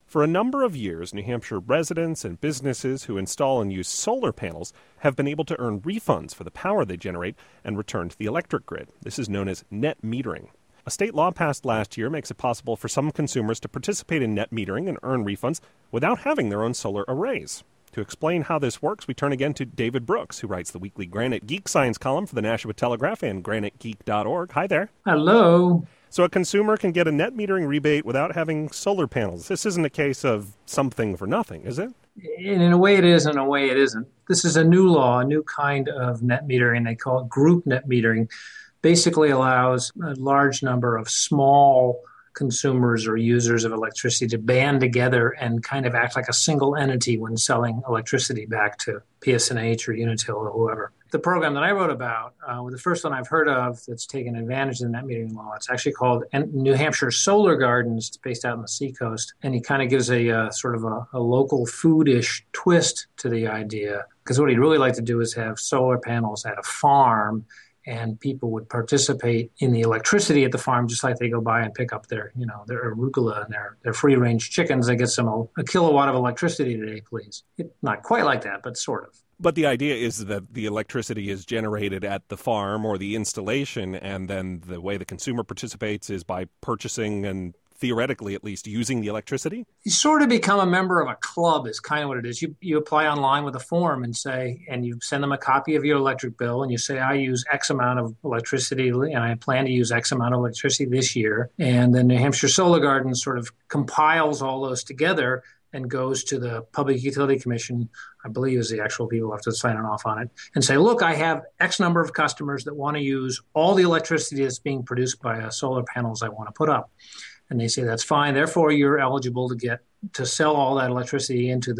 For a number of years, New Hampshire residents and businesses who install and use solar panels have been able to earn refunds for the power they generate and return to the electric grid. This is known as net metering. A state law passed last year makes it possible for some consumers to participate in net metering and earn refunds without having their own solar arrays. To explain how this works, we turn again to David Brooks, who writes the weekly Granite Geek Science column for the Nashua Telegraph and granitegeek.org. Hi there. Hello. So a consumer can get a net metering rebate without having solar panels. This isn't a case of something for nothing, is it? In a way it is, in a way it isn't. This is a new law, a new kind of net metering. They call it group net metering. Basically allows a large number of small consumers or users of electricity to band together and kind of act like a single entity when selling electricity back to PSNH or Unitil or whoever. The program that I wrote about, the first one I've heard of that's taken advantage of the net metering law, it's actually called New Hampshire Solar Gardens. It's based out on the seacoast. And he kind of gives a sort of a local food-ish twist to the idea. Because what he'd really like to do is have solar panels at a farm, and people would participate in the electricity at the farm just like they go by and pick up their arugula and their free-range chickens. They get a kilowatt of electricity today, please. Not quite like that, but sort of. But the idea is that the electricity is generated at the farm or the installation, and then the way the consumer participates is by purchasing and theoretically at least using the electricity? You sort of become a member of a club is kind of what it is. You apply online with a form and you send them a copy of your electric bill and you say, I use X amount of electricity and I plan to use X amount of electricity this year. And then New Hampshire Solar Gardens sort of compiles all those together and goes to the Public Utility Commission, I believe is the actual people who have to sign off on it, and say, look, I have X number of customers that want to use all the electricity that's being produced by solar panels I want to put up. And they say, that's fine. Therefore, you're eligible to sell all that electricity into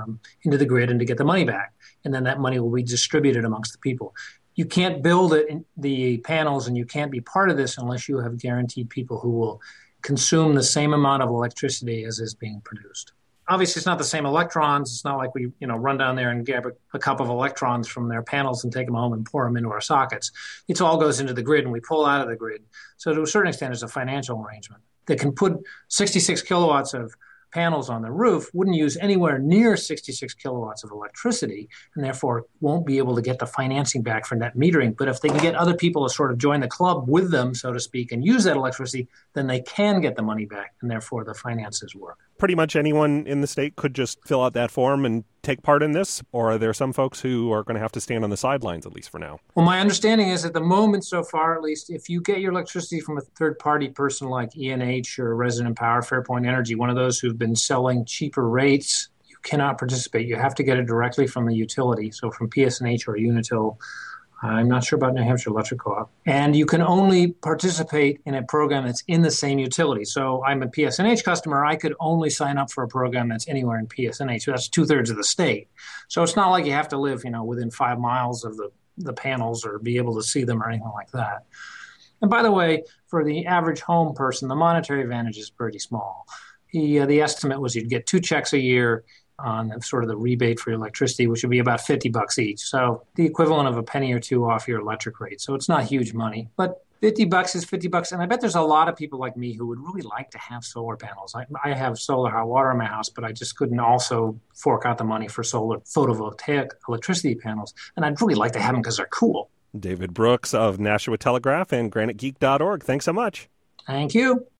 the grid and to get the money back. And then that money will be distributed amongst the people. You can't build the panels and you can't be part of this unless you have guaranteed people who will consume the same amount of electricity as is being produced. Obviously, it's not the same electrons. It's not like we run down there and grab a cup of electrons from their panels and take them home and pour them into our sockets. It all goes into the grid and we pull out of the grid. So to a certain extent, it's a financial arrangement. They can put 66 kilowatts of panels on the roof, wouldn't use anywhere near 66 kilowatts of electricity, and therefore won't be able to get the financing back for net metering. But if they can get other people to sort of join the club with them, so to speak, and use that electricity, then they can get the money back, and therefore the finances work. Pretty much anyone in the state could just fill out that form and take part in this? Or are there some folks who are going to have to stand on the sidelines, at least for now? Well, my understanding is at the moment, so far at least, if you get your electricity from a third-party person like ENH or Resident Power, Fairpoint Energy, one of those who've been selling cheaper rates, you cannot participate. You have to get it directly from the utility, so from PSNH or Unitil. I'm not sure about New Hampshire Electric Co-op. And you can only participate in a program that's in the same utility. So I'm a PSNH customer. I could only sign up for a program that's anywhere in PSNH. So that's 2/3 of the state. So it's not like you have to live, within 5 miles of the panels or be able to see them or anything like that. And by the way, for the average home person, the monetary advantage is pretty small. The estimate was you'd get 2 checks a year on sort of the rebate for your electricity, which would be about $50 each. So the equivalent of a penny or two off your electric rate. So it's not huge money, but $50 is $50. And I bet there's a lot of people like me who would really like to have solar panels. I have solar hot water in my house, but I just couldn't also fork out the money for solar photovoltaic electricity panels. And I'd really like to have them because they're cool. David Brooks of Nashua Telegraph and granitegeek.org. Thanks so much. Thank you.